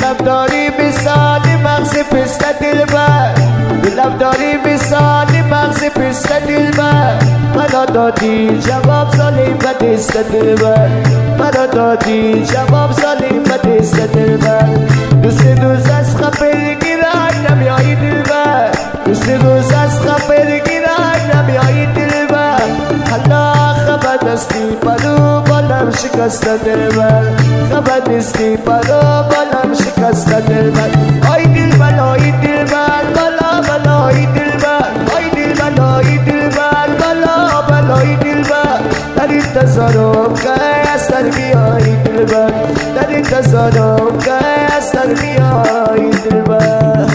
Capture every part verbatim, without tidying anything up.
دلم داری مثالی مغز پسته دلبر، دلم داری مثالی مغز پسته دلبر، منو دادی جواب ظالم به دست دلبر، منو دادی جواب ظالم به دست دلبر. دوست دوست از خبر گیرن نمیایی دلبر، دوست دوست از خبر گیرن نمیایی دلبر. حالا خبر نستی پرو بالم شکسته دلبر، خبر نیستی پرو بالم شکسته دلبر. آی دلبر آی دلبر بالا بالا آی دلبر، آی دلبر آی دلبر بالا بالا آی دلبر. در انتظارم که از در بیایی دلبر، در انتظارم که از در بیایی دلبر.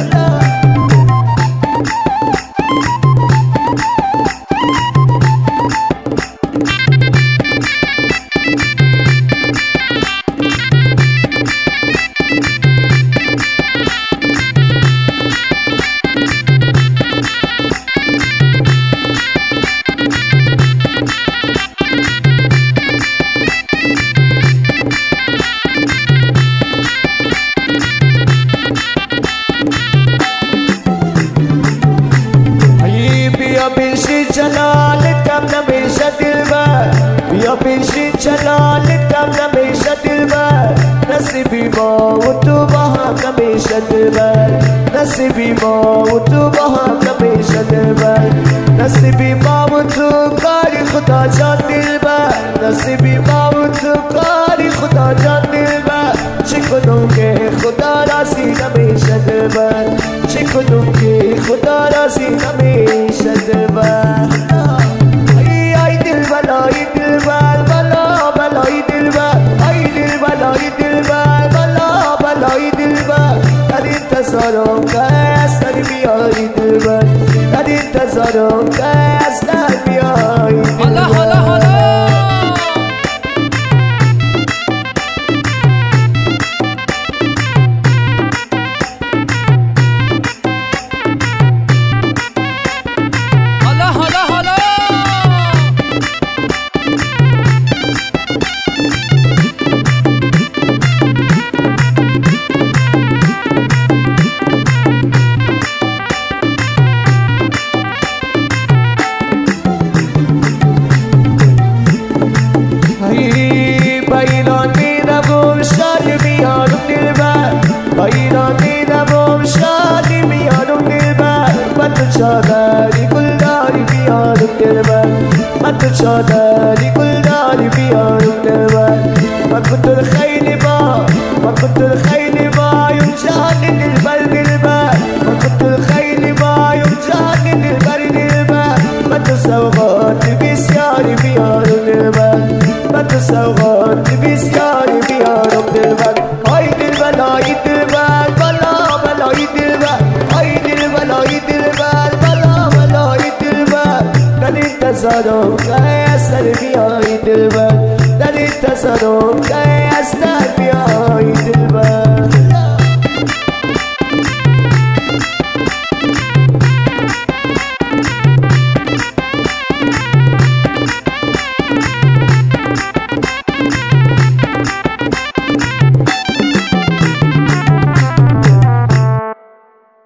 جلالتم نمیشه دلبر، بیا پیشی جلالتم نمیشه دلبر. نصیبی ما و تو با هم نمیشه دلبر، نصیبی ما و تو با هم نمیشه دلبر. نصیبی ما و تو کاری خدا جان دلبر، نصیبی ما و تو کاری خدا جان دلبر. چه کنم که خدا راضی نمیشه دلبر، چه کنم که خدا راضی نمیشه دلبر. ای دلبر ای دلبر بالا بالا ای دلبر، ای دلبر ای دلبر بالا بالا ای دلبر. در انتظارم که از در بیایی دلبر، در انتظارم که از در بیایی دلبر. حالا حالا حالا بایران میرم شادی میارم دلبر، بایران میرم شادی میارم دلبر. من تو چادری گلداری بیارم دلبر، من تو چادری گلداری بیارم دلبر. من کتر خیلی با، من کتر خیلی با یم جان دلبر دلبر، من کتر خیلی با یم جان دلبر دلبر. من تو سوغات بسیاری بیارم دلبر، من تو سوغات بسیاری بیارم دلبر. آی دلبر آی دلبر بالا بالا آی دلبر، آی دلبر آی دلبر بالا بالا آی دلبر. در انتظارم که از سر بیایی دلبر، در انتظارم که